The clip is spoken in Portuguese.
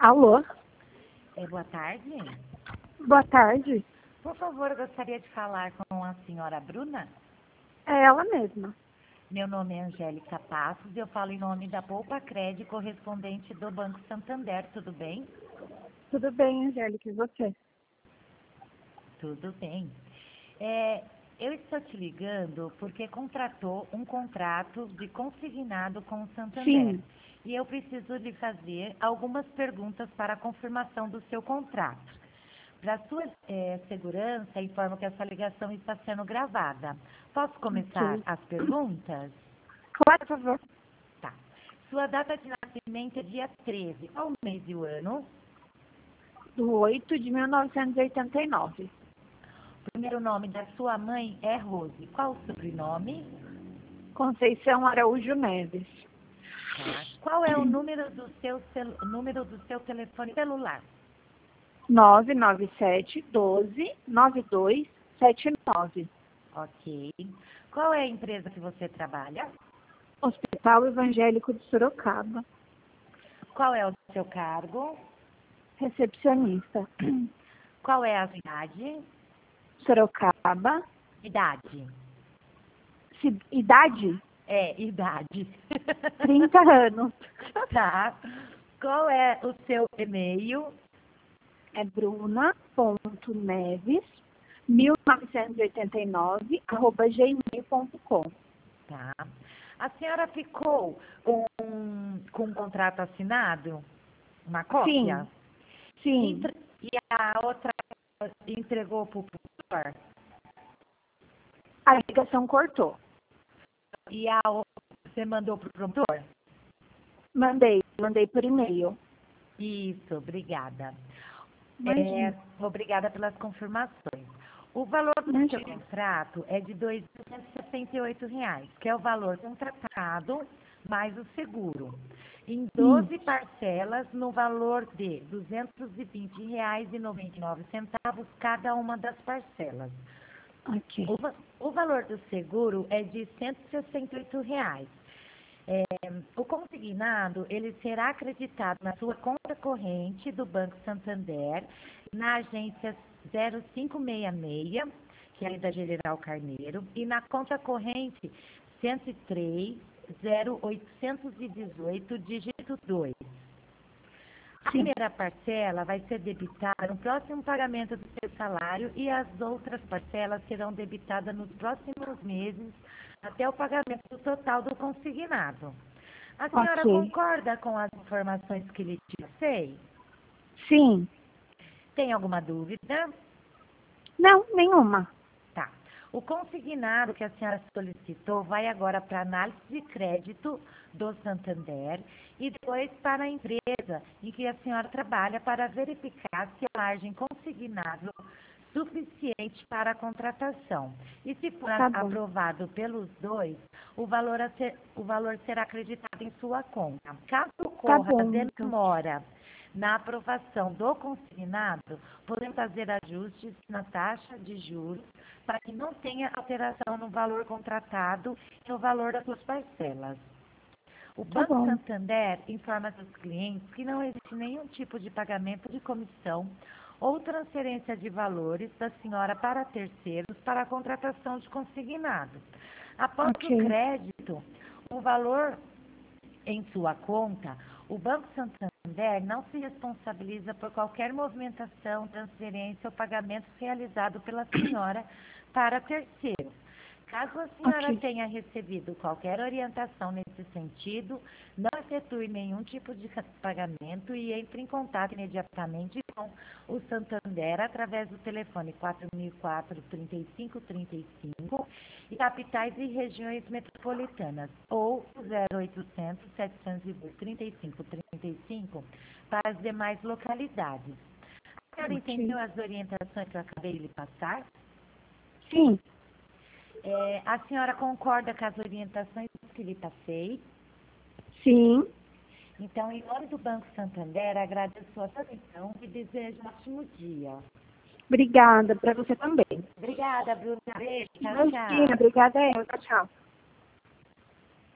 Alô? Boa tarde. Boa tarde. Por favor, eu gostaria de falar com a senhora Bruna. É ela mesma. Meu nome é Angélica Passos e eu falo em nome da Poupa Cred, correspondente do Banco Santander. Tudo bem? Tudo bem, Angélica, e você? Tudo bem. Eu estou te ligando porque contratou um contrato de consignado com o Santander. Sim. E eu preciso lhe fazer algumas perguntas para a confirmação do seu contrato. Para sua segurança, informo que essa ligação está sendo gravada. Posso começar Ok. as perguntas? Claro, por favor. Tá. Sua data de nascimento é dia 13. Qual o mês e o ano? Do 8 de 1989. O primeiro nome da sua mãe é Rose. Qual o sobrenome? Conceição Araújo Neves. Tá. Qual é o número do seu telefone celular? 997-12-9279. Ok. Qual é a empresa que você trabalha? Hospital Evangélico de Sorocaba. Qual é o seu cargo? Recepcionista. Qual é a cidade? Sorocaba. Idade. Idade? Idade. 30 anos. Tá. Qual é o seu e-mail? É bruna.neves1989 @gmail.com. Tá. A senhora ficou com um contrato assinado? Uma cópia? Sim, sim. E a outra entregou para o promotor? A ligação cortou. E a outra você mandou para o promotor? Mandei por e-mail. Isso, obrigada. Imagina. Obrigada pelas confirmações. O valor do seu Imagina. contrato é de R$ 268, que é o valor contratado mais o seguro, em 12 parcelas no valor de R$ 220,99 cada uma das parcelas. Ok. O valor do seguro é de R$ 168. O consignado, ele será acreditado na sua conta corrente do Banco Santander, na agência 0566, que é ali da General Carneiro, e na conta corrente 103.0818, dígito 2. A Sim. primeira parcela vai ser debitada no próximo pagamento do seu salário e as outras parcelas serão debitadas nos próximos meses até o pagamento do total do consignado. A senhora Ok. concorda com as informações que lhe passei? Sim. Tem alguma dúvida? Não, nenhuma. Tá. O consignado que a senhora solicitou vai agora para a análise de crédito do Santander e depois para a empresa em que a senhora trabalha para verificar se a margem consignável suficiente para a contratação. E se for Tá bom. aprovado pelos dois, o valor será acreditado em sua conta. Caso Tá ocorra bom, então. demora na aprovação do consignado, podemos fazer ajustes na taxa de juros para que não tenha alteração no valor contratado e no valor das suas parcelas. O Tá Banco bom. Santander informa seus clientes que não existe nenhum tipo de pagamento de comissão ou transferência de valores da senhora para terceiros para a contratação de consignado. Após o Ok. crédito, o valor em sua conta, o Banco Santander não se responsabiliza por qualquer movimentação, transferência ou pagamento realizado pela senhora para terceiros. Caso a senhora Ok. tenha recebido qualquer orientação nesse sentido, não efetue nenhum tipo de pagamento e entre em contato imediatamente com o Santander através do telefone 4004-3535 e capitais e regiões metropolitanas ou 0800 702 3535 para as demais localidades. A senhora Ok. entendeu as orientações que eu acabei de lhe passar? Sim. A senhora concorda com as orientações que lhe passei? Sim. Então, em nome do Banco Santander, agradeço a sua atenção e desejo um ótimo dia. Obrigada. Para você também. Obrigada, Bruna. Beijo. Tchau, Imagina. tchau. Obrigada. Tchau, tchau.